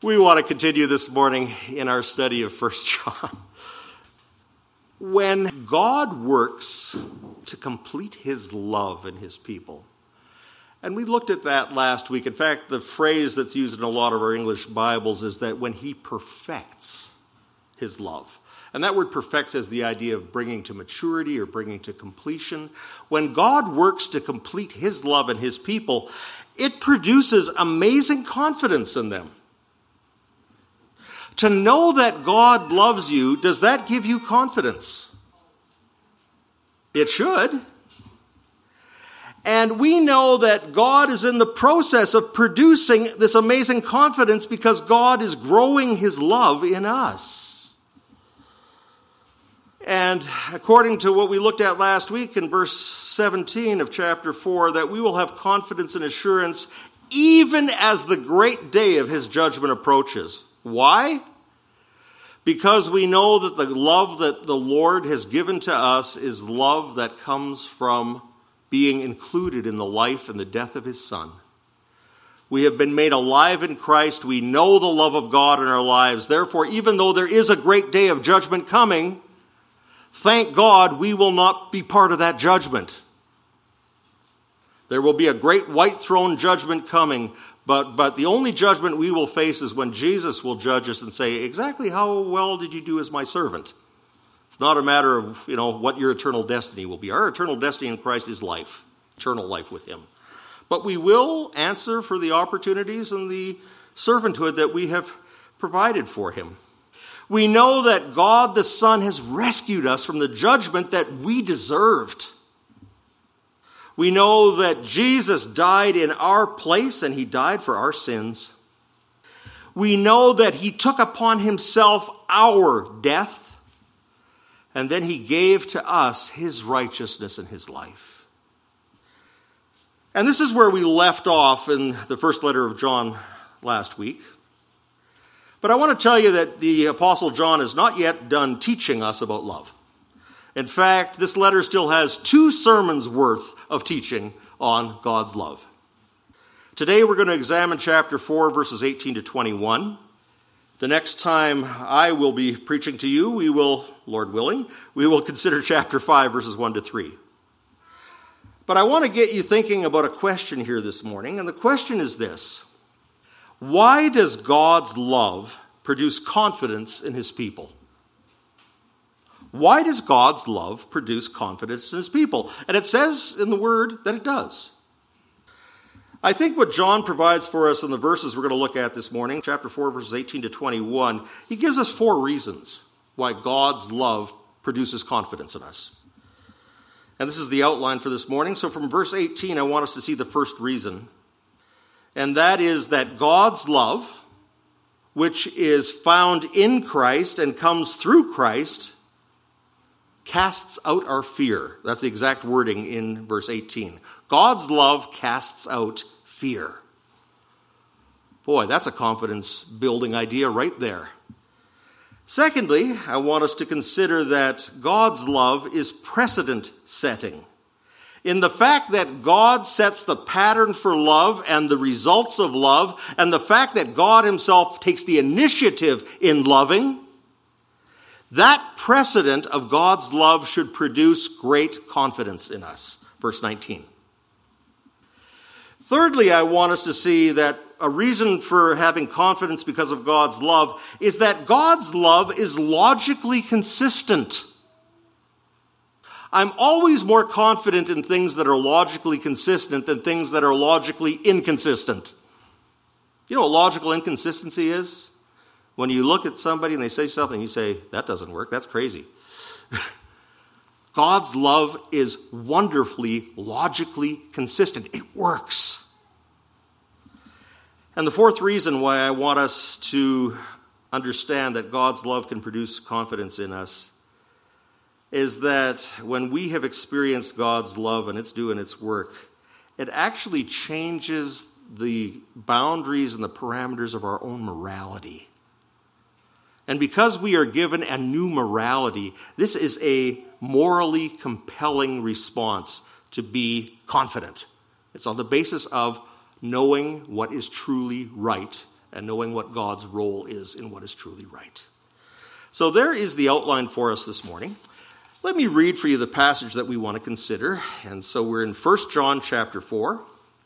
We want to continue this morning in our study of 1 John. When God works to complete his love in his people, and we looked at that last week. In fact, the phrase that's used in a lot of our English Bibles is that when he perfects his love. And that word perfects has the idea of bringing to maturity or bringing to completion. When God works to complete his love in his people, it produces amazing confidence in them. To know that God loves you, does that give you confidence? It should. And we know that God is in the process of producing this amazing confidence because God is growing his love in us. And according to what we looked at last week in verse 17 of chapter 4, that we will have confidence and assurance even as the great day of his judgment approaches. Why? Because we know that the love that the Lord has given to us is love that comes from being included in the life and the death of his Son. We have been made alive in Christ. We know the love of God in our lives. Therefore, even though there is a great day of judgment coming, thank God we will not be part of that judgment. There will be a great white throne judgment coming, but the only judgment we will face is when Jesus will judge us and say, exactly how well did you do as my servant? It's not a matter of, what your eternal destiny will be. Our eternal destiny in Christ is life, eternal life with him. But we will answer for the opportunities and the servanthood that we have provided for him. We know that God the Son has rescued us from the judgment that we deserved. We know that Jesus died in our place and he died for our sins. We know that he took upon himself our death and then he gave to us his righteousness and his life. And this is where we left off in the first letter of John last week. But I want to tell you that the Apostle John is not yet done teaching us about love. In fact, this letter still has 2 sermons worth of teaching on God's love. Today we're going to examine chapter 4, verses 18 to 21. The next time I will be preaching to you, we will, Lord willing, we will consider chapter 5, verses 1 to 3. But I want to get you thinking about a question here this morning, and the question is this: why does God's love produce confidence in his people? Why does God's love produce confidence in his people? And it says in the word that it does. I think what John provides for us in the verses we're going to look at this morning, chapter 4, verses 18 to 21, he gives us 4 reasons why God's love produces confidence in us. And this is the outline for this morning. So from verse 18, I want us to see the first reason. And that is that God's love, which is found in Christ and comes through Christ, casts out our fear. That's the exact wording in verse 18. God's love casts out fear. Boy, that's a confidence-building idea right there. Secondly, I want us to consider that God's love is precedent-setting. In the fact that God sets the pattern for love and the results of love, and the fact that God himself takes the initiative in loving, that precedent of God's love should produce great confidence in us. Verse 19. Thirdly, I want us to see that a reason for having confidence because of God's love is that God's love is logically consistent. I'm always more confident in things that are logically consistent than things that are logically inconsistent. You know what logical inconsistency is? When you look at somebody and they say something, you say, that doesn't work, that's crazy. God's love is wonderfully, logically consistent. It works. And the fourth reason why I want us to understand that God's love can produce confidence in us is that when we have experienced God's love and it's doing its work, it actually changes the boundaries and the parameters of our own morality. And because we are given a new morality, this is a morally compelling response to be confident. It's on the basis of knowing what is truly right and knowing what God's role is in what is truly right. So there is the outline for us this morning. Let me read for you the passage that we want to consider. And so we're in 1 John chapter 4.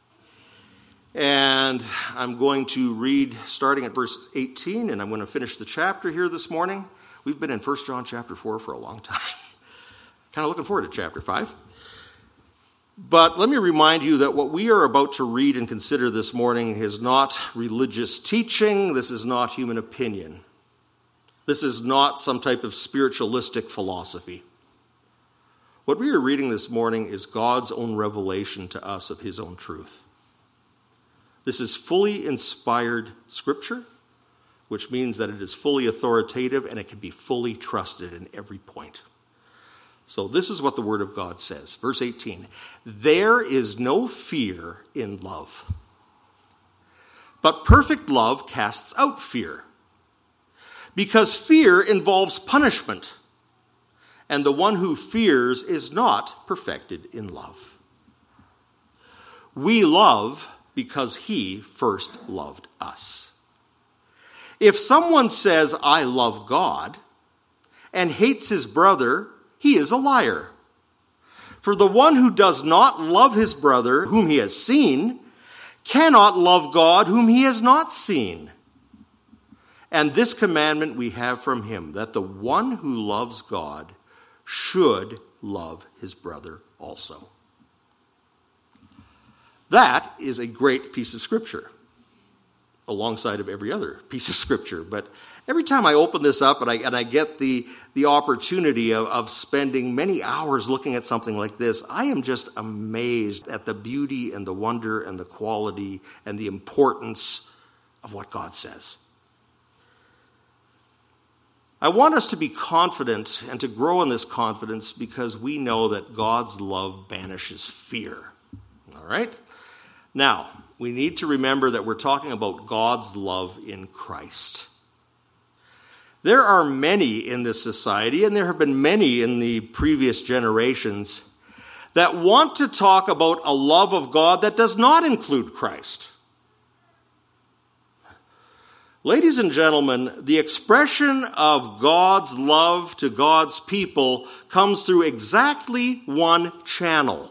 And I'm going to read starting at verse 18, and I'm going to finish the chapter here this morning. We've been in 1 John chapter 4 for a long time. Kind of looking forward to chapter 5. But let me remind you that what we are about to read and consider this morning is not religious teaching. This is not human opinion. This is not some type of spiritualistic philosophy. What we are reading this morning is God's own revelation to us of his own truth. This is fully inspired scripture, which means that it is fully authoritative and it can be fully trusted in every point. So this is what the Word of God says. Verse 18, there is no fear in love, but perfect love casts out fear, because fear involves punishment, and the one who fears is not perfected in love. We love because he first loved us. If someone says, I love God, and hates his brother, he is a liar. For the one who does not love his brother, whom he has seen, cannot love God, whom he has not seen. And this commandment we have from him, that the one who loves God should love his brother also. That is a great piece of scripture, alongside of every other piece of scripture. But every time I open this up and I get the opportunity of spending many hours looking at something like this, I am just amazed at the beauty and the wonder and the quality and the importance of what God says. I want us to be confident and to grow in this confidence because we know that God's love banishes fear. All right? Now, we need to remember that we're talking about God's love in Christ. There are many in this society, and there have been many in the previous generations, that want to talk about a love of God that does not include Christ. Ladies and gentlemen, the expression of God's love to God's people comes through exactly one channel.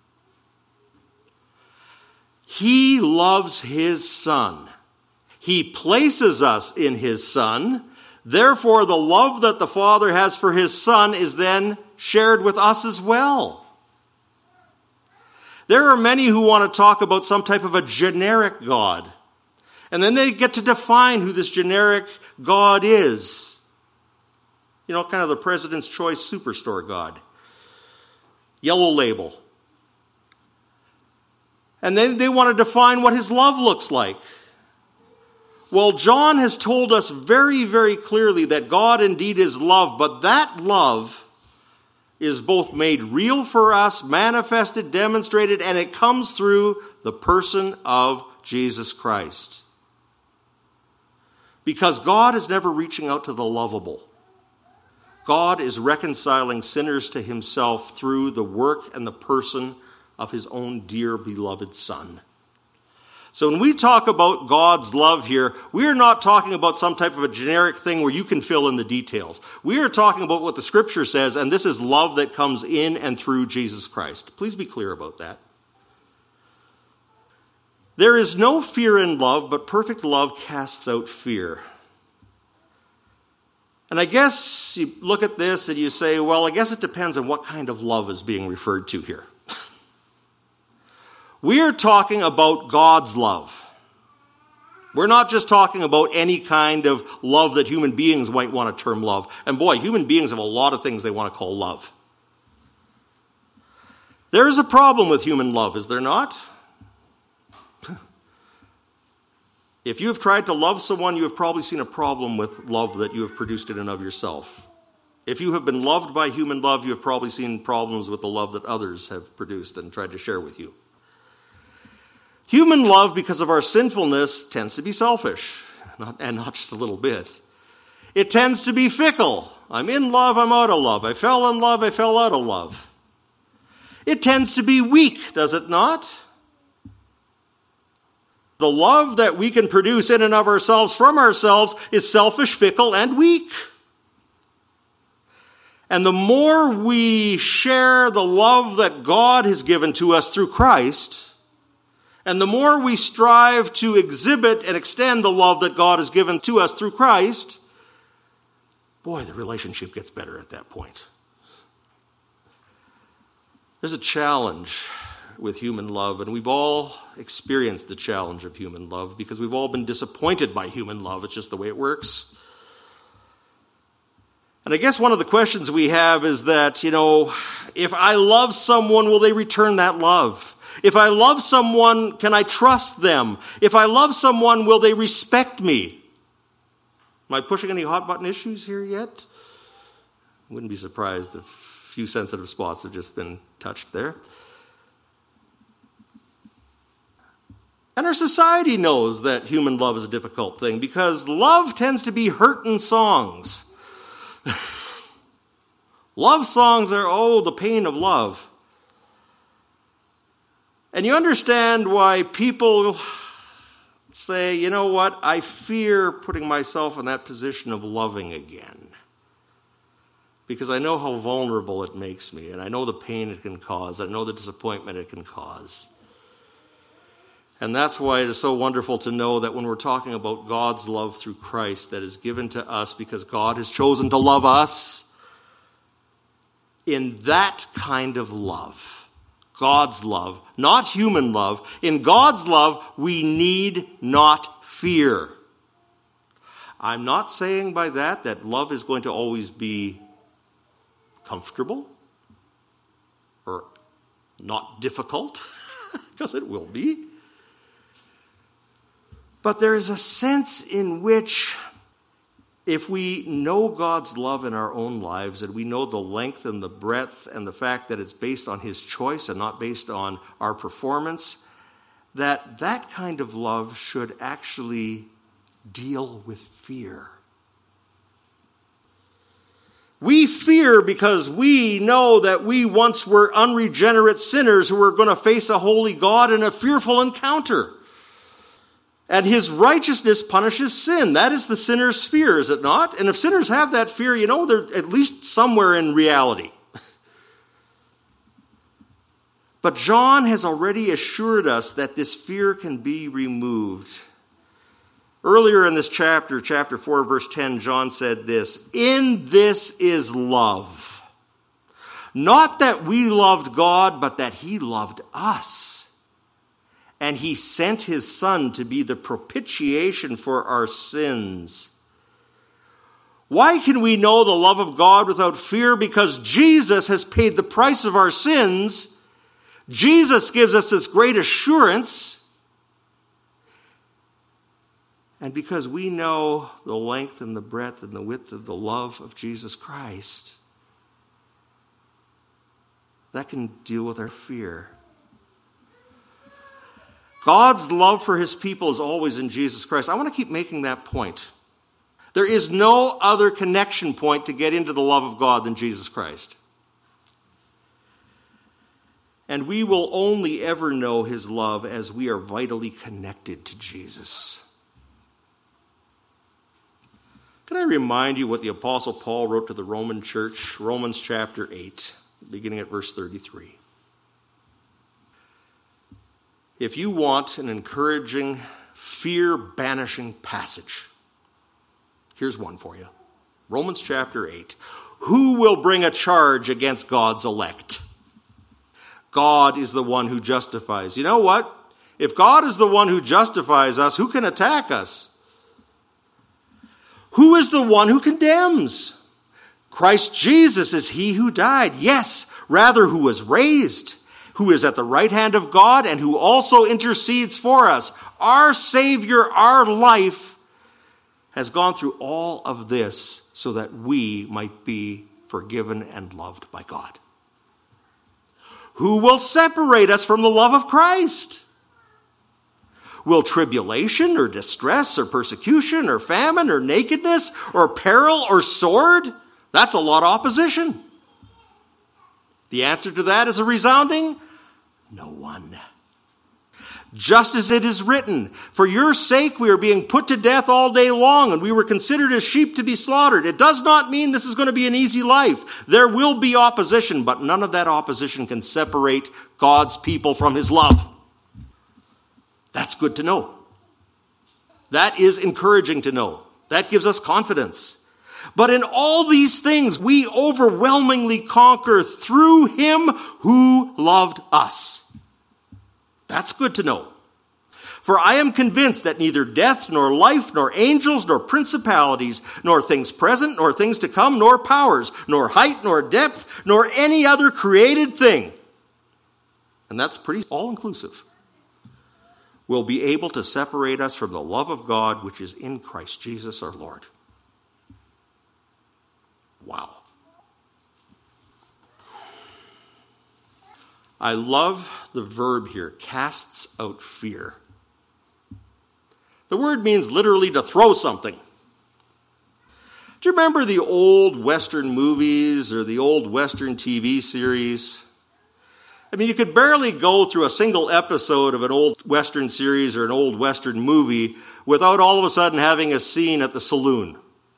He loves his Son. He places us in his Son. Therefore, the love that the Father has for his Son is then shared with us as well. There are many who want to talk about some type of a generic God. And then they get to define who this generic God is. You know, kind of the President's Choice Superstore God. Yellow label. And then they want to define what his love looks like. Well, John has told us very, very clearly that God indeed is love, but that love is both made real for us, manifested, demonstrated, and it comes through the person of Jesus Christ. Because God is never reaching out to the lovable. God is reconciling sinners to himself through the work and the person of his own dear beloved Son. So when we talk about God's love here, we are not talking about some type of a generic thing where you can fill in the details. We are talking about what the Scripture says, and this is love that comes in and through Jesus Christ. Please be clear about that. There is no fear in love, but perfect love casts out fear. And I guess you look at this and you say, well, I guess it depends on what kind of love is being referred to here. We are talking about God's love. We're not just talking about any kind of love that human beings might want to term love. And boy, human beings have a lot of things they want to call love. There is a problem with human love, is there not? If you have tried to love someone, you have probably seen a problem with love that you have produced in and of yourself. If you have been loved by human love, you have probably seen problems with the love that others have produced and tried to share with you. Human love, because of our sinfulness, tends to be selfish, and not just a little bit. It tends to be fickle. I'm in love, I'm out of love. I fell in love, I fell out of love. It tends to be weak, does it not? The love that we can produce in and of ourselves from ourselves is selfish, fickle, and weak. And the more we share the love that God has given to us through Christ, and the more we strive to exhibit and extend the love that God has given to us through Christ, boy, the relationship gets better at that point. There's a challenge with human love, and we've all experienced the challenge of human love because we've all been disappointed by human love. It's just the way it works. And I guess one of the questions we have is that, if I love someone, will they return that love? If I love someone, can I trust them? If I love someone, will they respect me? Am I pushing any hot button issues here yet? Wouldn't be surprised if a few sensitive spots have just been touched there. And our society knows that human love is a difficult thing because love tends to be hurtin' songs. Love songs are, the pain of love. And you understand why people say, you know what, I fear putting myself in that position of loving again. Because I know how vulnerable it makes me, and I know the pain it can cause, I know the disappointment it can cause. And that's why it is so wonderful to know that when we're talking about God's love through Christ that is given to us because God has chosen to love us, in that kind of love, God's love, not human love, in God's love, we need not fear. I'm not saying by that love is going to always be comfortable or not difficult, because it will be. But there is a sense in which if we know God's love in our own lives and we know the length and the breadth and the fact that it's based on His choice and not based on our performance, that kind of love should actually deal with fear. We fear because we know that we once were unregenerate sinners who were going to face a holy God in a fearful encounter. And His righteousness punishes sin. That is the sinner's fear, is it not? And if sinners have that fear, they're at least somewhere in reality. But John has already assured us that this fear can be removed. Earlier in this chapter 4, verse 10, John said this, "In this is love. Not that we loved God, but that He loved us. And He sent His Son to be the propitiation for our sins." Why can we know the love of God without fear? Because Jesus has paid the price of our sins. Jesus gives us this great assurance. And because we know the length and the breadth and the width of the love of Jesus Christ, that can deal with our fear. God's love for His people is always in Jesus Christ. I want to keep making that point. There is no other connection point to get into the love of God than Jesus Christ. And we will only ever know His love as we are vitally connected to Jesus. Can I remind you what the Apostle Paul wrote to the Roman church? Romans chapter 8, beginning at verse 33. If you want an encouraging, fear-banishing passage, here's one for you. Romans chapter 8. Who will bring a charge against God's elect? God is the one who justifies. You know what? If God is the one who justifies us, who can attack us? Who is the one who condemns? Christ Jesus is He who died. Yes, rather who was raised, who is at the right hand of God and who also intercedes for us. Our Savior, our life, has gone through all of this so that we might be forgiven and loved by God. Who will separate us from the love of Christ? Will tribulation or distress or persecution or famine or nakedness or peril or sword? That's a lot of opposition. The answer to that is a resounding no one. Just as it is written, for your sake we are being put to death all day long, and we were considered as sheep to be slaughtered. It does not mean this is going to be an easy life. There will be opposition, but none of that opposition can separate God's people from his love. That's good to know. That is encouraging to know. That gives us confidence. But in all these things, we overwhelmingly conquer through him who loved us. That's good to know. For I am convinced that neither death, nor life, nor angels, nor principalities, nor things present, nor things to come, nor powers, nor height, nor depth, nor any other created thing, and that's pretty all-inclusive, will be able to separate us from the love of God which is in Christ Jesus our Lord. Wow. I love the verb here, casts out fear. The word means literally to throw something. Do you remember the old Western movies or the old Western TV series? I mean, you could barely go through a single episode of an old Western series or an old Western movie without all of a sudden having a scene at the saloon.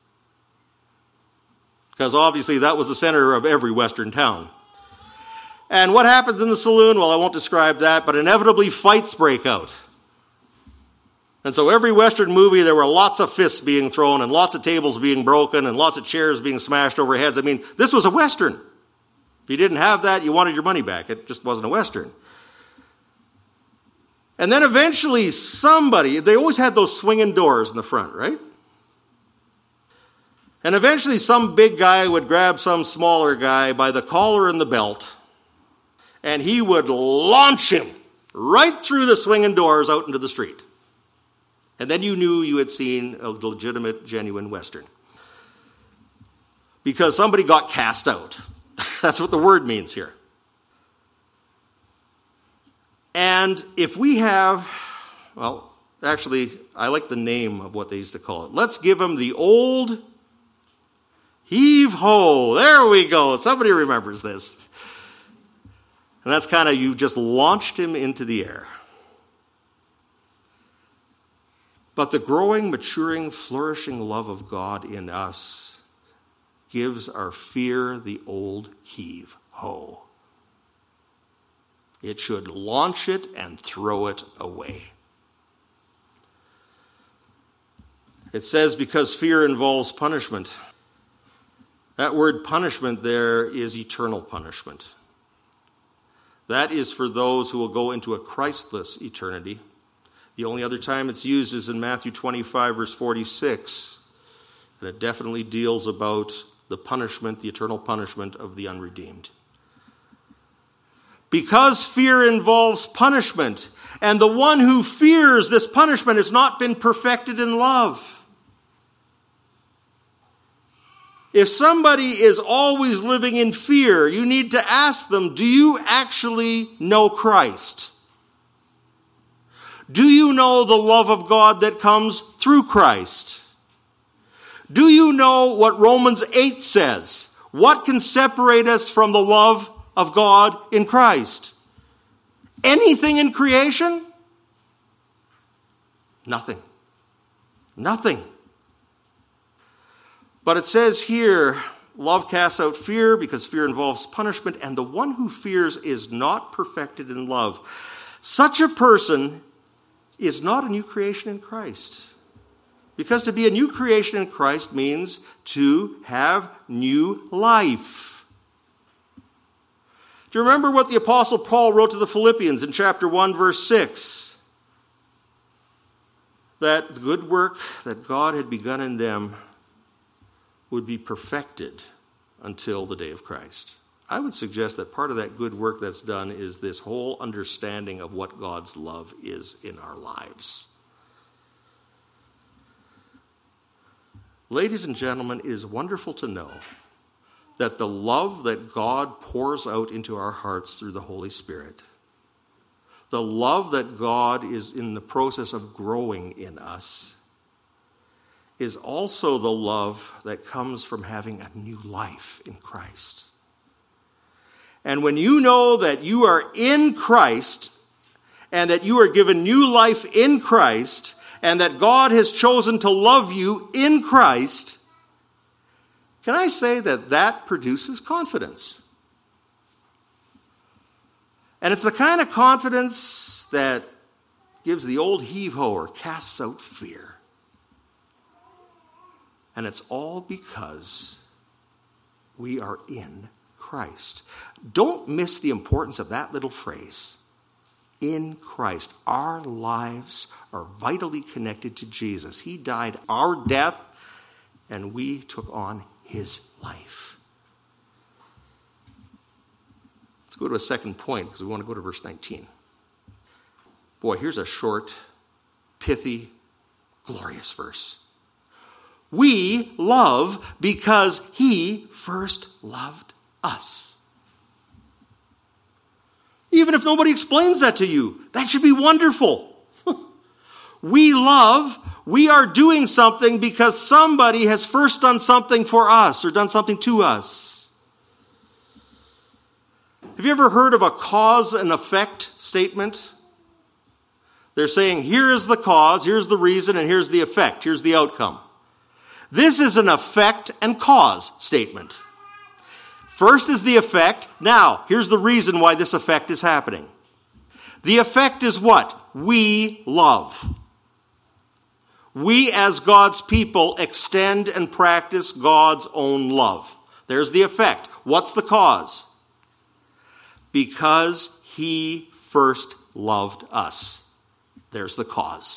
Because obviously that was the center of every Western town. And what happens in the saloon? Well, I won't describe that, but inevitably fights break out. And so every Western movie, there were lots of fists being thrown and lots of tables being broken and lots of chairs being smashed over heads. I mean, this was a Western. If you didn't have that, you wanted your money back. It just wasn't a Western. And then eventually they always had those swinging doors in the front, right? And eventually some big guy would grab some smaller guy by the collar and the belt, and he would launch him right through the swinging doors out into the street. And then you knew you had seen a legitimate, genuine Western. Because somebody got cast out. That's what the word means here. And if we have, well, actually, I like the name of what they used to call it. Let's give them the old heave-ho. There we go. Somebody remembers this. And that's kind of, you just launched him into the air. But the growing, maturing, flourishing love of God in us gives our fear the old heave-ho. It should launch it and throw it away. It says because fear involves punishment. That word punishment there is eternal punishment. That is for those who will go into a Christless eternity. The only other time it's used is in Matthew 25, verse 46. And it definitely deals about the punishment, the eternal punishment of the unredeemed. Because fear involves punishment, and the one who fears this punishment has not been perfected in love. If somebody is always living in fear, you need to ask them, do you actually know Christ? Do you know the love of God that comes through Christ? Do you know what Romans 8 says? What can separate us from the love of God in Christ? Anything in creation? Nothing. Nothing. But it says here, love casts out fear because fear involves punishment, and the one who fears is not perfected in love. Such a person is not a new creation in Christ. Because to be a new creation in Christ means to have new life. Do you remember what the Apostle Paul wrote to the Philippians in chapter 1, verse 6? That the good work that God had begun in them would be perfected until the day of Christ. I would suggest that part of that good work that's done is this whole understanding of what God's love is in our lives. Ladies and gentlemen, it is wonderful to know that the love that God pours out into our hearts through the Holy Spirit, the love that God is in the process of growing in us, is also the love that comes from having a new life in Christ. And when you know that you are in Christ and that you are given new life in Christ, and that God has chosen to love you in Christ, can I say that that produces confidence? And it's the kind of confidence that gives the old heave-ho or casts out fear. And it's all because we are in Christ. Don't miss the importance of that little phrase. In Christ. Our lives are vitally connected to Jesus. He died our death, and we took on his life. Let's go to a second point, because we want to go to verse 19. Boy, here's a short, pithy, glorious verse. We love because he first loved us. Even if nobody explains that to you, that should be wonderful. We love, we are doing something because somebody has first done something for us or done something to us. Have you ever heard of a cause and effect statement? They're saying, here is the cause, here's the reason, and here's the effect, here's the outcome. This is an effect and cause statement. First is the effect. Now, here's the reason why this effect is happening. The effect is what? We love. We as God's people extend and practice God's own love. There's the effect. What's the cause? Because he first loved us. There's the cause.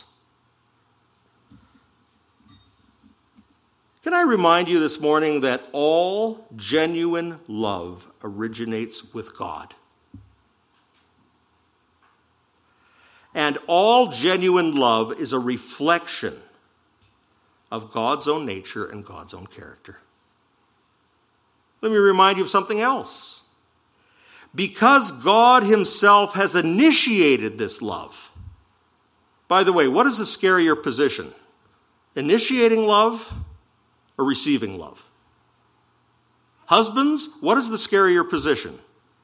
Can I remind you this morning that all genuine love originates with God? And all genuine love is a reflection of God's own nature and God's own character. Let me remind you of something else. Because God himself has initiated this love. By the way, what is the scarier position? Initiating love or receiving love? Husbands, what is the scarier position?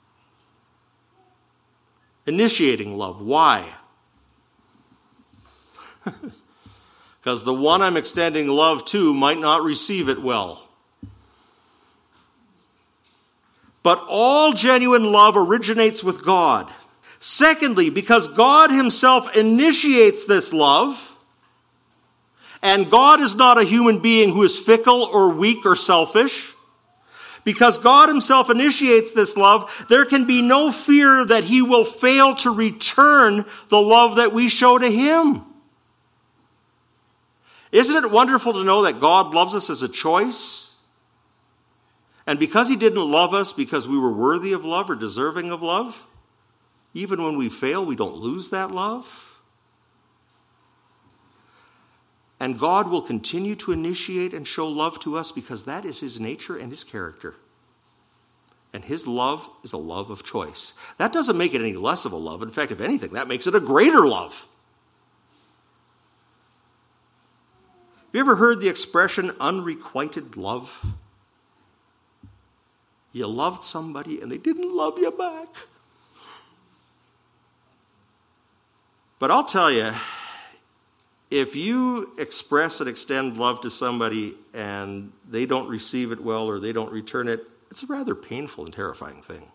Initiating love. Why? Because the one I'm extending love to might not receive it well. But all genuine love originates with God. Secondly, because God himself initiates this love, and God is not a human being who is fickle or weak or selfish. Because God himself initiates this love, there can be no fear that he will fail to return the love that we show to him. Isn't it wonderful to know that God loves us as a choice? And because he didn't love us because we were worthy of love or deserving of love, even when we fail, we don't lose that love. And God will continue to initiate and show love to us because that is his nature and his character. And his love is a love of choice. That doesn't make it any less of a love. In fact, if anything, that makes it a greater love. Have you ever heard the expression unrequited love? You loved somebody and they didn't love you back. But I'll tell you, if you express and extend love to somebody and they don't receive it well or they don't return it, it's a rather painful and terrifying thing.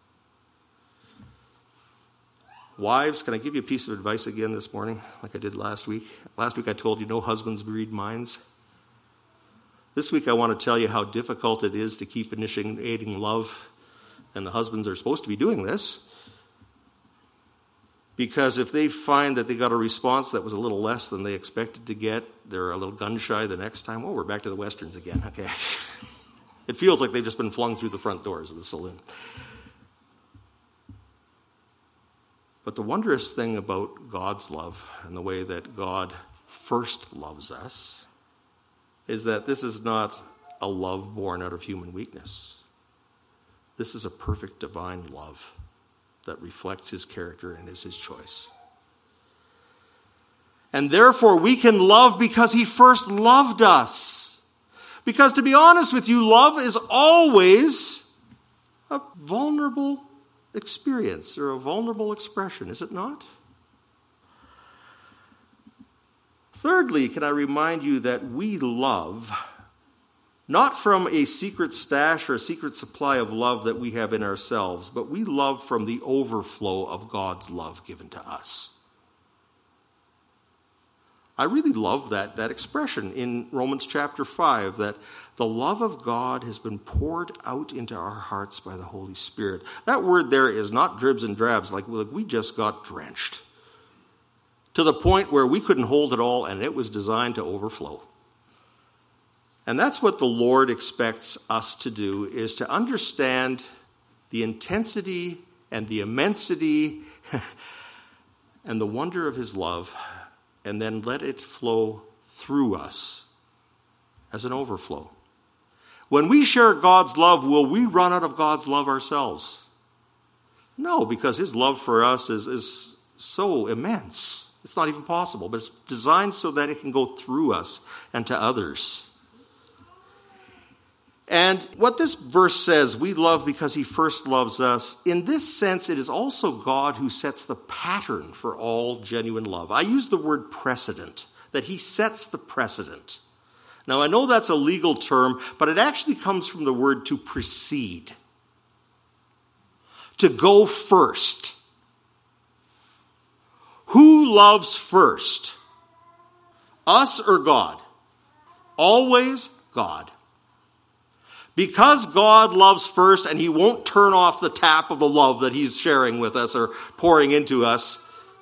Wives, can I give you a piece of advice again this morning, like I did last week? Last week I told you no husbands read minds. This week I want to tell you how difficult it is to keep initiating love, and the husbands are supposed to be doing this. Because if they find that they got a response that was a little less than they expected to get, they're a little gun-shy the next time. Oh, we're back to the Westerns again. Okay. It feels like they've just been flung through the front doors of the saloon. But the wondrous thing about God's love and the way that God first loves us is that this is not a love born out of human weakness. This is a perfect divine love that reflects his character and is his choice. And therefore we can love because he first loved us. Because to be honest with you, love is always a vulnerable experience or a vulnerable expression, is it not? Thirdly, can I remind you that we love not from a secret stash or a secret supply of love that we have in ourselves, but we love from the overflow of God's love given to us. I really love that expression in Romans chapter 5, that the love of God has been poured out into our hearts by the Holy Spirit. That word there is not dribs and drabs, like we just got drenched, to the point where we couldn't hold it all, and it was designed to overflow. And that's what the Lord expects us to do, is to understand the intensity and the immensity and the wonder of his love, and then let it flow through us as an overflow. When we share God's love, will we run out of God's love ourselves? No, because his love for us is so immense. It's not even possible, but it's designed so that it can go through us and to others. And what this verse says, we love because he first loves us, in this sense, it is also God who sets the pattern for all genuine love. I use the word precedent, that he sets the precedent. Now, I know that's a legal term, but it actually comes from the word to precede, to go first. Who loves first? Us or God? Always God. Because God loves first, and he won't turn off the tap of the love that he's sharing with us or pouring into us,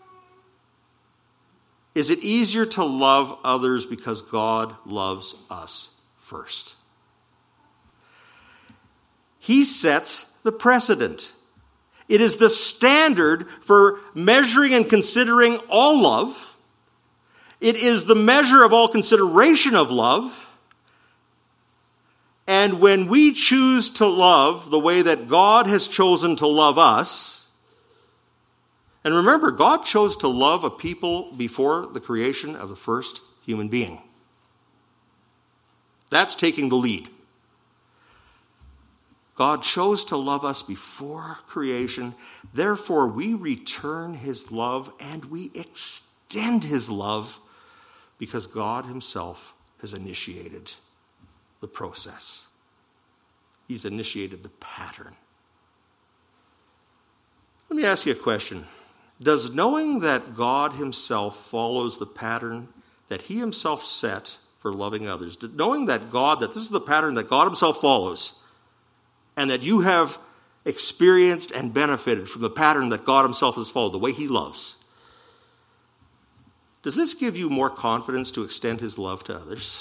is it easier to love others because God loves us first? He sets the precedent. It is the standard for measuring and considering all love. It is the measure of all consideration of love. And when we choose to love the way that God has chosen to love us, and remember, God chose to love a people before the creation of the first human being. That's taking the lead. God chose to love us before creation. Therefore, we return his love and we extend his love because God himself has initiated the process. He's initiated the pattern. Let me ask you a question. Does knowing that God himself follows the pattern that he himself set for loving others, knowing that this is the pattern that God himself follows, and that you have experienced and benefited from the pattern that God himself has followed, the way he loves, does this give you more confidence to extend his love to others?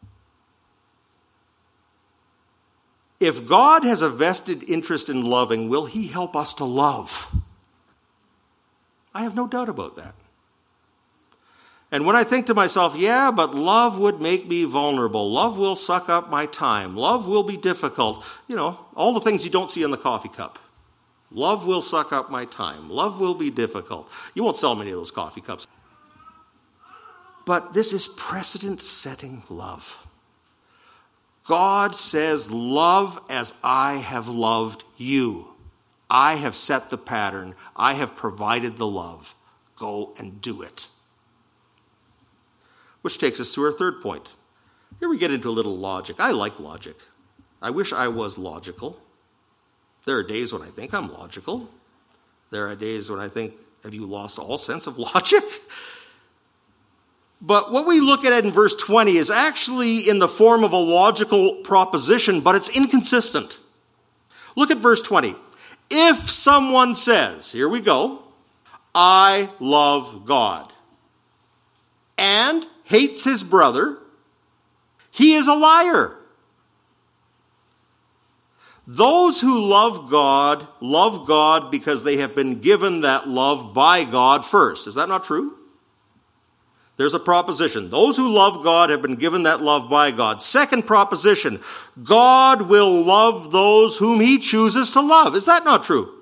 If God has a vested interest in loving, will he help us to love? I have no doubt about that. And when I think to myself, yeah, but love would make me vulnerable. Love will suck up my time. Love will be difficult. All the things you don't see in the coffee cup. Love will suck up my time. Love will be difficult. You won't sell many of those coffee cups. But this is precedent-setting love. God says, love as I have loved you. I have set the pattern. I have provided the love. Go and do it. Which takes us to our third point. Here we get into a little logic. I like logic. I wish I was logical. There are days when I think I'm logical. There are days when I think, have you lost all sense of logic? But what we look at in verse 20 is actually in the form of a logical proposition, but it's inconsistent. Look at verse 20. If someone says, here we go, I love God, and hates his brother, he is a liar. Those who love God because they have been given that love by God first. Is that not true? There's a proposition. Those who love God have been given that love by God. Second proposition, God will love those whom he chooses to love. Is that not true?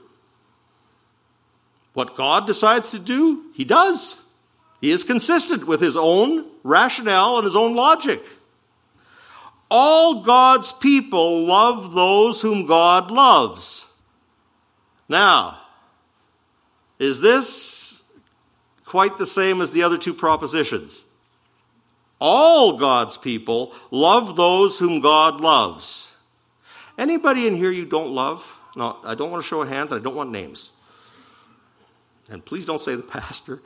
What God decides to do, he does. He is consistent with his own rationale and his own logic. All God's people love those whom God loves. Now, is this quite the same as the other two propositions? All God's people love those whom God loves. Anybody in here you don't love? No, I don't want to show hands, and I don't want names. And please don't say the pastor.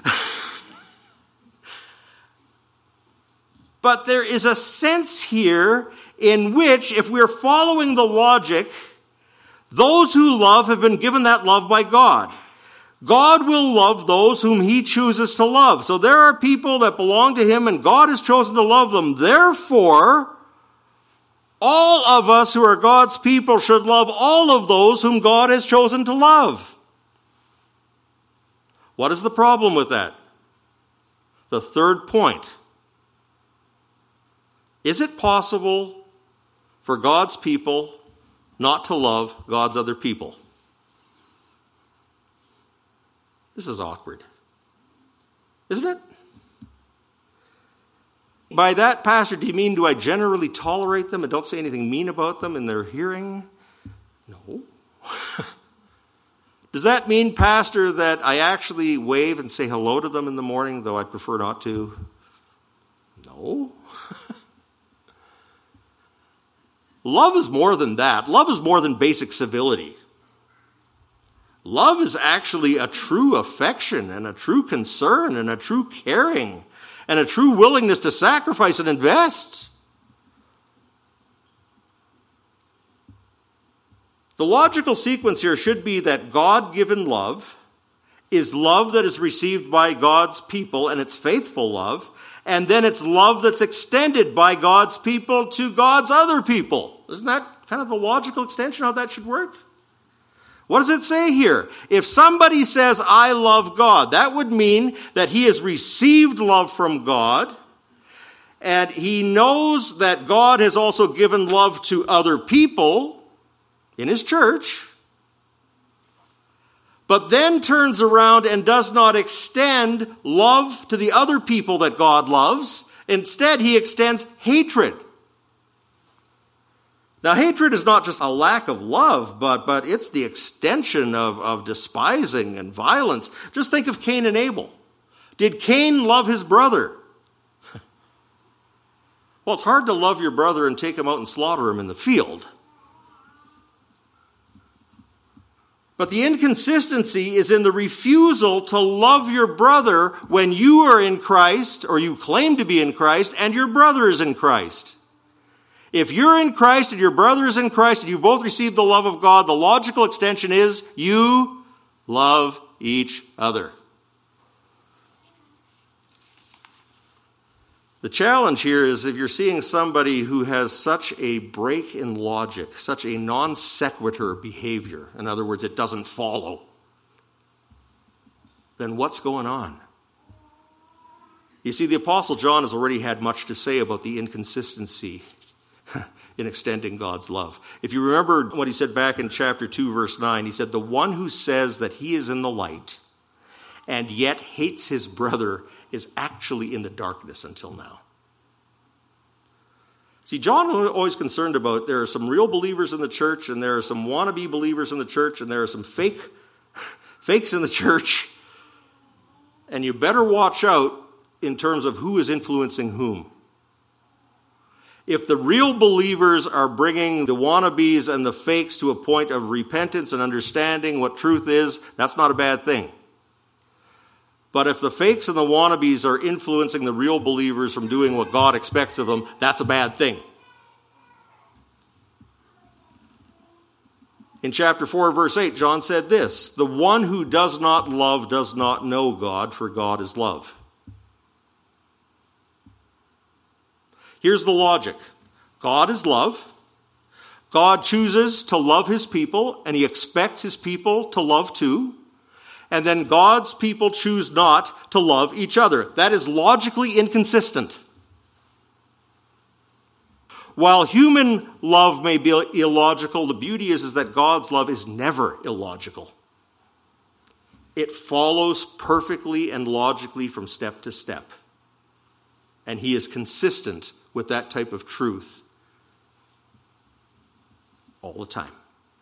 But there is a sense here in which, if we're following the logic, those who love have been given that love by God. God will love those whom he chooses to love. So there are people that belong to him, and God has chosen to love them. Therefore, all of us who are God's people should love all of those whom God has chosen to love. What is the problem with that? The third point. Is it possible for God's people not to love God's other people? This is awkward, isn't it? By that, Pastor, do you mean do I generally tolerate them and don't say anything mean about them in their hearing? No. Does that mean, Pastor, that I actually wave and say hello to them in the morning, though I prefer not to? No. Love is more than that. Love is more than basic civility. Love is actually a true affection and a true concern and a true caring and a true willingness to sacrifice and invest. The logical sequence here should be that God-given love is love that is received by God's people, and it's faithful love, and then it's love that's extended by God's people to God's other people. Isn't that kind of the logical extension how that should work? What does it say here? If somebody says, I love God, that would mean that he has received love from God, and he knows that God has also given love to other people in his church, but then turns around and does not extend love to the other people that God loves. Instead, he extends hatred. Now, hatred is not just a lack of love, but it's the extension of despising and violence. Just think of Cain and Abel. Did Cain love his brother? Well, it's hard to love your brother and take him out and slaughter him in the field. But the inconsistency is in the refusal to love your brother when you are in Christ, or you claim to be in Christ, and your brother is in Christ. If you're in Christ and your brother is in Christ and you both received the love of God, the logical extension is you love each other. The challenge here is if you're seeing somebody who has such a break in logic, such a non sequitur behavior, in other words, it doesn't follow, then what's going on? You see, the Apostle John has already had much to say about the inconsistency in extending God's love. If you remember what he said back in chapter 2, verse 9, he said, the one who says that he is in the light and yet hates his brother is actually in the darkness until now. See, John was always concerned about there are some real believers in the church and there are some wannabe believers in the church and there are some fakes in the church. And you better watch out in terms of who is influencing whom. If the real believers are bringing the wannabes and the fakes to a point of repentance and understanding what truth is, that's not a bad thing. But if the fakes and the wannabes are influencing the real believers from doing what God expects of them, that's a bad thing. In chapter 4, verse 8, John said this, the one who does not love does not know God, for God is love. Here's the logic. God is love. God chooses to love his people, and he expects his people to love too. And then God's people choose not to love each other. That is logically inconsistent. While human love may be illogical, the beauty is that God's love is never illogical. It follows perfectly and logically from step to step. And he is consistent with that type of truth all the time.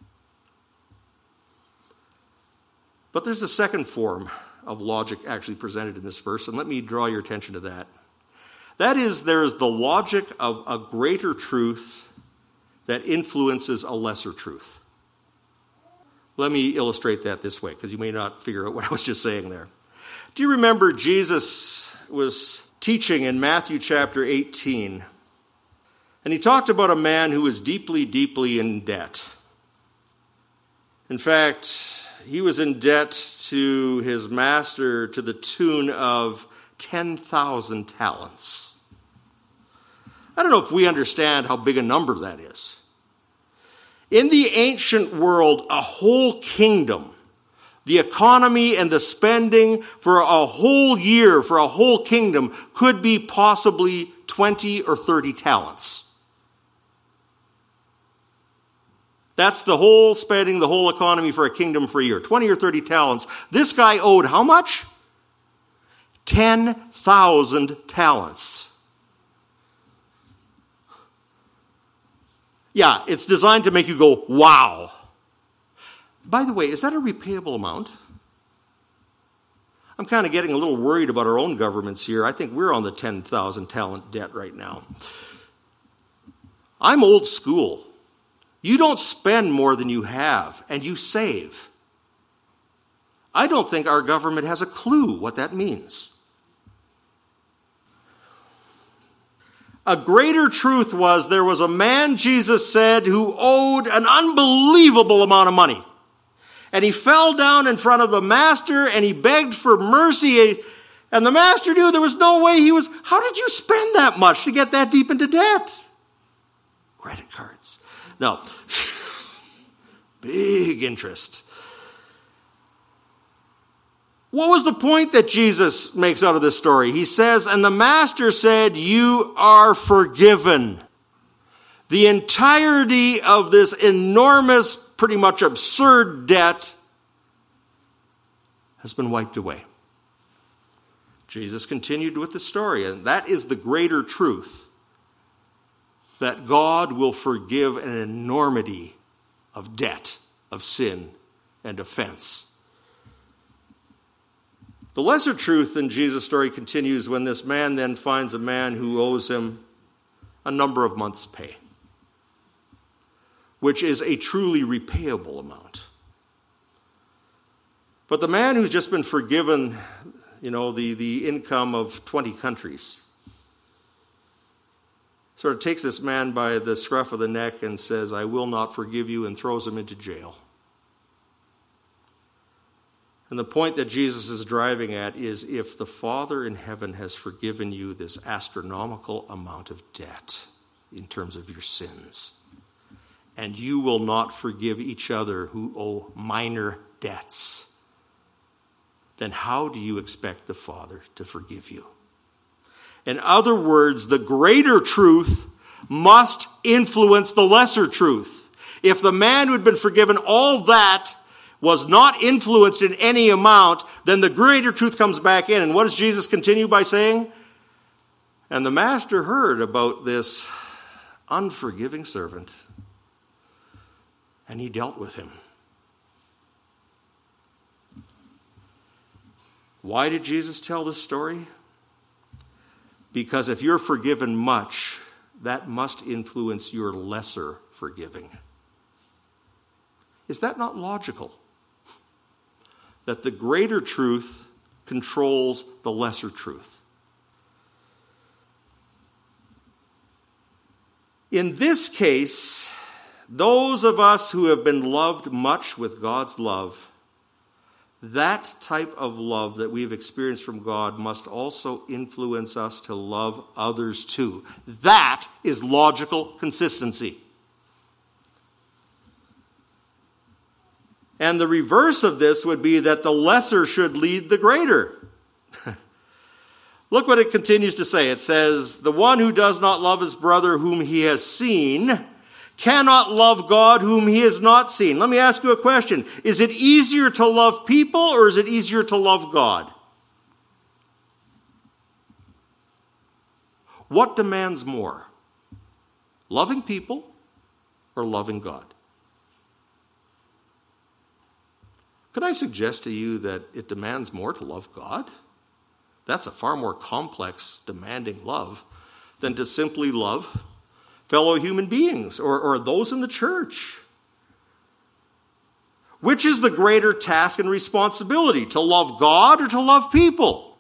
But there's a second form of logic actually presented in this verse, and let me draw your attention to that. That is, there is the logic of a greater truth that influences a lesser truth. Let me illustrate that this way, because you may not figure out what I was just saying there. Do you remember Jesus was teaching in Matthew chapter 18, and he talked about a man who was deeply, deeply in debt. In fact, he was in debt to his master to the tune of 10,000 talents. I don't know if we understand how big a number that is. In the ancient world, a whole kingdom, the economy and the spending for a whole year, for a whole kingdom, could be possibly 20 or 30 talents. That's the whole spending, the whole economy for a kingdom for a year. 20 or 30 talents. This guy owed how much? 10,000 talents. Yeah, it's designed to make you go, wow. By the way, is that a repayable amount? I'm kind of getting a little worried about our own governments here. I think we're on the 10,000 talent debt right now. I'm old school. You don't spend more than you have, and you save. I don't think our government has a clue what that means. A greater truth was there was a man, Jesus said, who owed an unbelievable amount of money. And he fell down in front of the master and he begged for mercy. And the master knew there was no way how did you spend that much to get that deep into debt? Credit cards. No. Big interest. What was the point that Jesus makes out of this story? He says, and the master said, you are forgiven. The entirety of this enormous, pretty much absurd debt has been wiped away. Jesus continued with the story, and that is the greater truth, that God will forgive an enormity of debt, of sin, and offense. The lesser truth in Jesus' story continues when this man then finds a man who owes him a number of months' pay, which is a truly repayable amount. But the man who's just been forgiven, the income of 20 countries, sort of takes this man by the scruff of the neck and says, I will not forgive you, and throws him into jail. And the point that Jesus is driving at is, if the Father in heaven has forgiven you this astronomical amount of debt in terms of your sins, and you will not forgive each other who owe minor debts, then how do you expect the Father to forgive you? In other words, the greater truth must influence the lesser truth. If the man who had been forgiven all that was not influenced in any amount, then the greater truth comes back in. And what does Jesus continue by saying? And the master heard about this unforgiving servant, and he dealt with him. Why did Jesus tell this story? Because if you're forgiven much, that must influence your lesser forgiving. Is that not logical? That the greater truth controls the lesser truth. In this case, those of us who have been loved much with God's love, that type of love that we've experienced from God must also influence us to love others too. That is logical consistency. And the reverse of this would be that the lesser should lead the greater. Look what it continues to say. It says, the one who does not love his brother whom he has seen cannot love God whom he has not seen. Let me ask you a question. Is it easier to love people, or is it easier to love God? What demands more? Loving people or loving God? Could I suggest to you that it demands more to love God? That's a far more complex, demanding love than to simply love fellow human beings or those in the church. Which is the greater task and responsibility, to love God or to love people?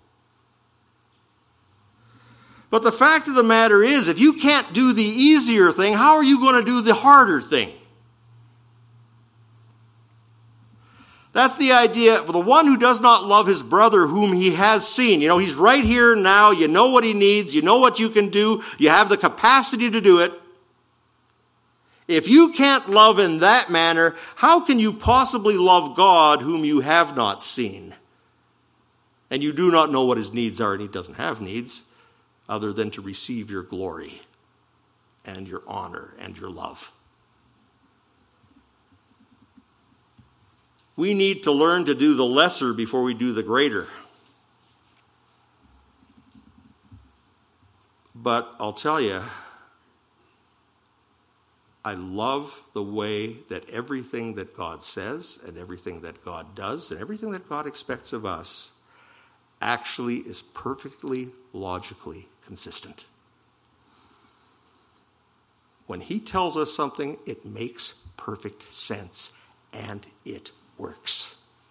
But the fact of the matter is, if you can't do the easier thing, how are you going to do the harder thing? That's the idea for the one who does not love his brother whom he has seen. You know, he's right here now. You know what he needs. You know what you can do. You have the capacity to do it. If you can't love in that manner, how can you possibly love God whom you have not seen? And you do not know what his needs are, and he doesn't have needs other than to receive your glory and your honor and your love. We need to learn to do the lesser before we do the greater. But I'll tell you, I love the way that everything that God says and everything that God does and everything that God expects of us actually is perfectly logically consistent. When he tells us something, it makes perfect sense, and it works.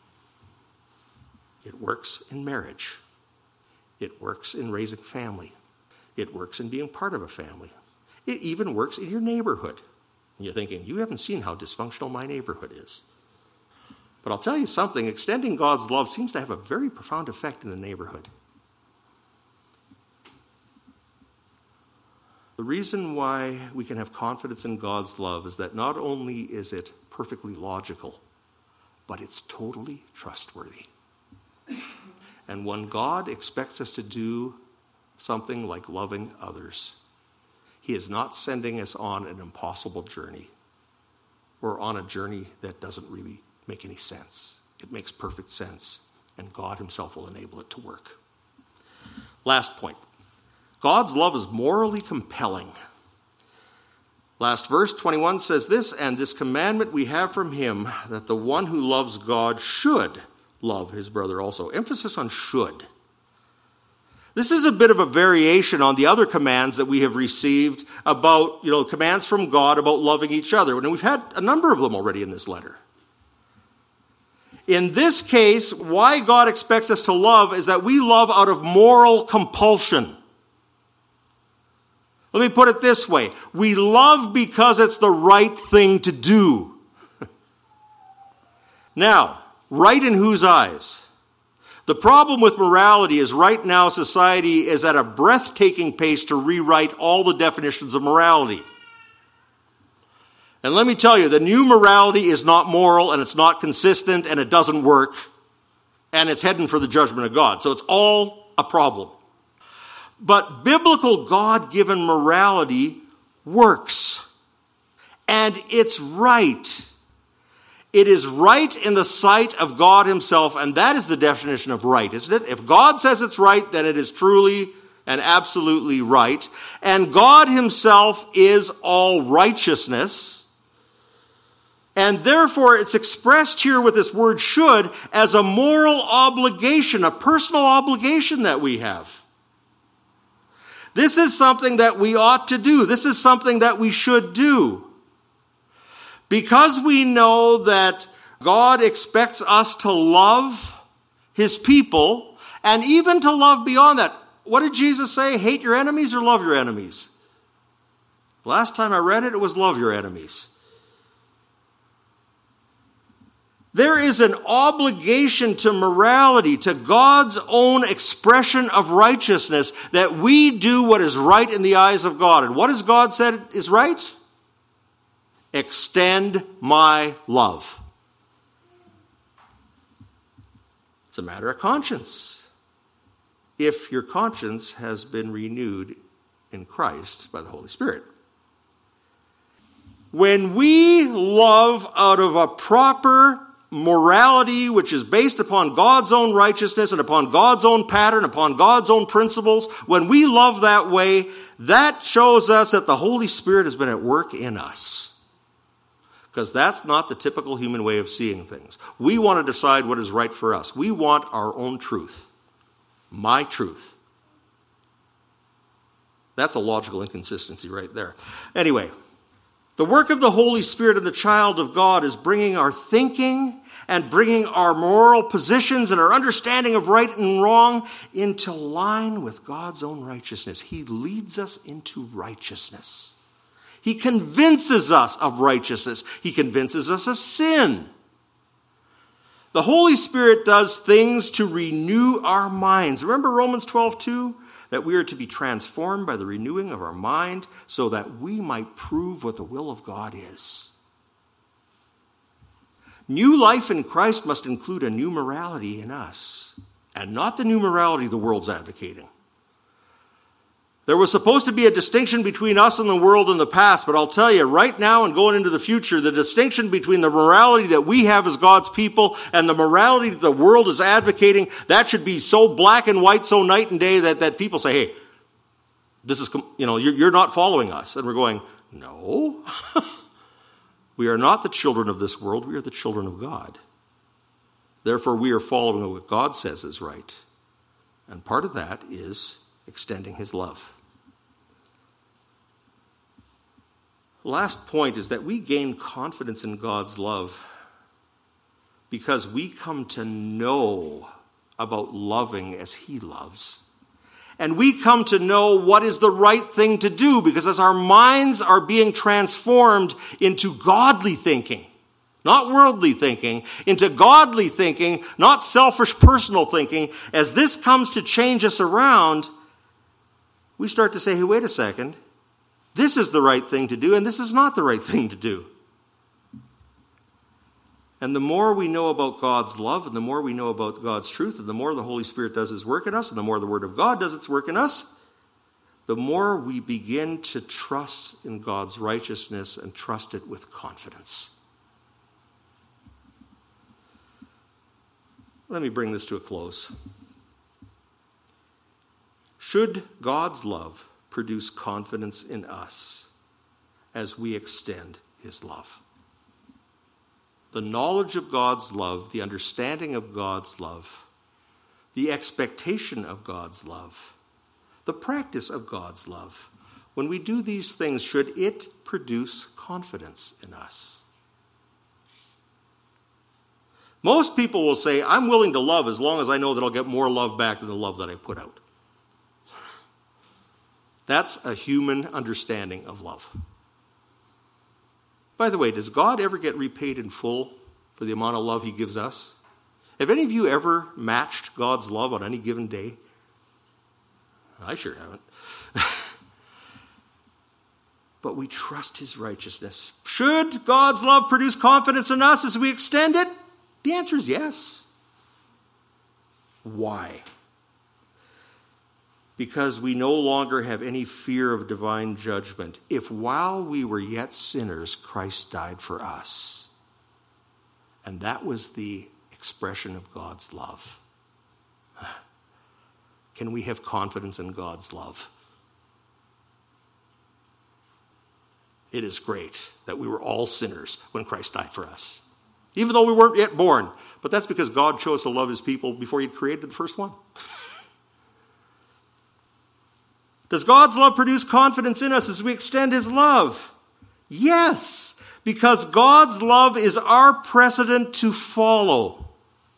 It works in marriage. It works in raising family. It works in being part of a family. It even works in your neighborhood. And you're thinking, you haven't seen how dysfunctional my neighborhood is. But I'll tell you something, extending God's love seems to have a very profound effect in the neighborhood. The reason why we can have confidence in God's love is that not only is it perfectly logical, but it's totally trustworthy. And when God expects us to do something like loving others, he is not sending us on an impossible journey or on a journey that doesn't really make any sense. It makes perfect sense, and God himself will enable it to work. Last point. God's love is morally compelling. Last verse, 21, says this, "And this commandment we have from him, that the one who loves God should love his brother also." Emphasis on should. This is a bit of a variation on the other commands that we have received about, commands from God about loving each other. And we've had a number of them already in this letter. In this case, why God expects us to love is that we love out of moral compulsion. Let me put it this way. We love because it's the right thing to do. Now, right in whose eyes? The problem with morality is right now society is at a breathtaking pace to rewrite all the definitions of morality. And let me tell you, the new morality is not moral, and it's not consistent, and it doesn't work, and it's heading for the judgment of God. So it's all a problem. But biblical God-given morality works, and it's right. It is right in the sight of God himself, and that is the definition of right, isn't it? If God says it's right, then it is truly and absolutely right. And God himself is all righteousness. And therefore, it's expressed here with this word should as a moral obligation, a personal obligation that we have. This is something that we ought to do. This is something that we should do. Because we know that God expects us to love his people, and even to love beyond that. What did Jesus say? Hate your enemies or love your enemies? Last time I read it, it was love your enemies. There is an obligation to morality, to God's own expression of righteousness, that we do what is right in the eyes of God. And what has God said is right? Extend my love. It's a matter of conscience. If your conscience has been renewed in Christ by the Holy Spirit. When we love out of a proper morality which is based upon God's own righteousness and upon God's own pattern, upon God's own principles, when we love that way, that shows us that the Holy Spirit has been at work in us. Because that's not the typical human way of seeing things. We want to decide what is right for us. We want our own truth. my truth. That's a logical inconsistency right there. Anyway, the work of the Holy Spirit in the child of God is bringing our thinking and bringing our moral positions and our understanding of right and wrong into line with God's own righteousness. He leads us into righteousness. He convinces us of righteousness. He convinces us of sin. The Holy Spirit does things to renew our minds. Remember Romans 12:2? That we are to be transformed by the renewing of our mind so that we might prove what the will of God is. New life in Christ must include a new morality in us, and not the new morality the world's advocating. There was supposed to be a distinction between us and the world in the past, but I'll tell you, right now and going into the future, the distinction between the morality that we have as God's people and the morality that the world is advocating, that should be so black and white, so night and day that people say, hey, this is, you're not following us. And we're going, no. We are not the children of this world. We are the children of God. Therefore, we are following what God says is right. And part of that is extending his love. Last point is that we gain confidence in God's love because we come to know about loving as he loves. And we come to know what is the right thing to do because as our minds are being transformed into godly thinking, not worldly thinking, into godly thinking, not selfish personal thinking, as this comes to change us around, we start to say, hey, wait a second. This is the right thing to do, and this is not the right thing to do. And the more we know about God's love, and the more we know about God's truth, and the more the Holy Spirit does his work in us, and the more the Word of God does its work in us, the more we begin to trust in God's righteousness and trust it with confidence. Let me bring this to a close. Should God's love produce confidence in us as we extend his love? The knowledge of God's love, the understanding of God's love, the expectation of God's love, the practice of God's love. When we do these things, should it produce confidence in us? Most people will say, I'm willing to love as long as I know that I'll get more love back than the love that I put out. That's a human understanding of love. By the way, does God ever get repaid in full for the amount of love he gives us? Have any of you ever matched God's love on any given day? I sure haven't. But we trust his righteousness. Should God's love produce confidence in us as we extend it? The answer is yes. Why? Because we no longer have any fear of divine judgment. If while we were yet sinners, Christ died for us. And that was the expression of God's love. Can we have confidence in God's love? It is great that we were all sinners when Christ died for us. Even though we weren't yet born. But that's because God chose to love his people before he created the first one. Does God's love produce confidence in us as we extend his love? Yes, because God's love is our precedent to follow.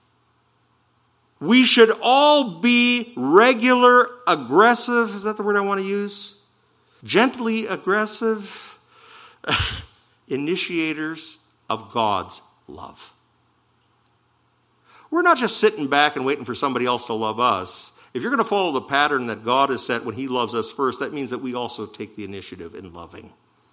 We should all be regular, aggressive, is that the word I want to use? Gently aggressive initiators of God's love. We're not just sitting back and waiting for somebody else to love us. If you're going to follow the pattern that God has set when he loves us first, that means that we also take the initiative in loving.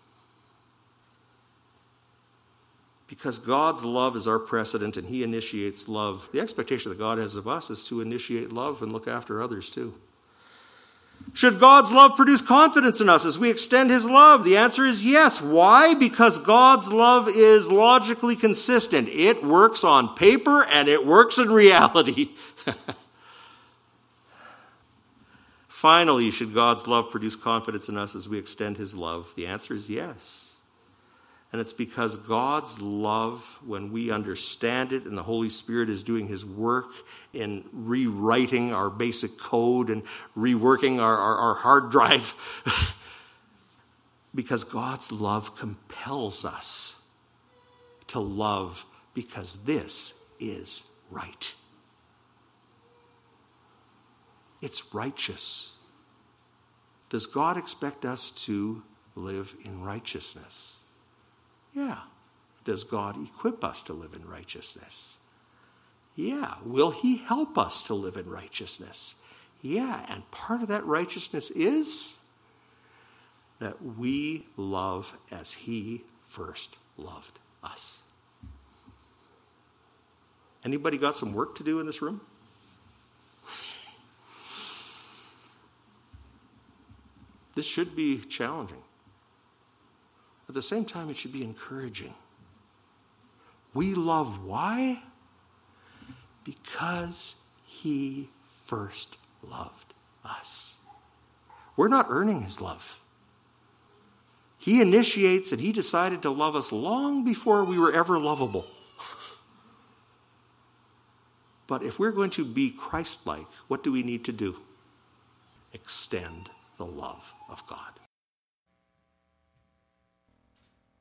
Because God's love is our precedent and he initiates love. The expectation that God has of us is to initiate love and look after others too. Should God's love produce confidence in us as we extend his love? The answer is yes. Why? Because God's love is logically consistent. It works on paper and it works in reality. Finally, should God's love produce confidence in us as we extend his love? The answer is yes. And it's because God's love, when we understand it and the Holy Spirit is doing his work in rewriting our basic code and reworking our hard drive, because God's love compels us to love because this is right. It's righteous. Does God expect us to live in righteousness? Yeah. Does God equip us to live in righteousness? Yeah. Will he help us to live in righteousness? Yeah. And part of that righteousness is that we love as he first loved us. Anybody got some work to do in this room? This should be challenging. At the same time, it should be encouraging. We love why? Because he first loved us. We're not earning his love. He initiates and he decided to love us long before we were ever lovable. But if we're going to be Christ-like, what do we need to do? Extend the love of God.